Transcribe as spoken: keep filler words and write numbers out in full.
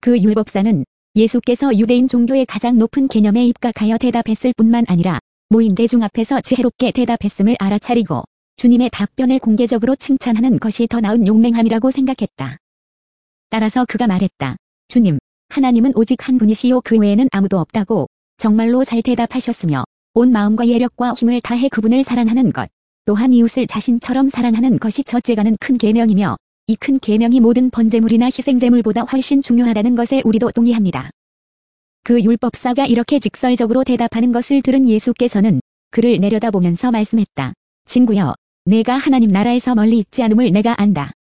그 율법사는 예수께서 유대인 종교의 가장 높은 개념에 입각하여 대답했을 뿐만 아니라 모인 대중 앞에서 지혜롭게 대답했음을 알아차리고 주님의 답변을 공개적으로 칭찬하는 것이 더 나은 용맹함이라고 생각했다. 따라서 그가 말했다. 주님, 하나님은 오직 한 분이시요 그 외에는 아무도 없다고 정말로 잘 대답하셨으며 온 마음과 예력과 힘을 다해 그분을 사랑하는 것, 또한 이웃을 자신처럼 사랑하는 것이 첫째가는 큰 계명이며 이 큰 계명이 모든 번제물이나 희생제물보다 훨씬 중요하다는 것에 우리도 동의합니다. 그 율법사가 이렇게 직설적으로 대답하는 것을 들은 예수께서는 그를 내려다보면서 말씀했다. 친구여, 내가 하나님 나라에서 멀리 있지 않음을 내가 안다.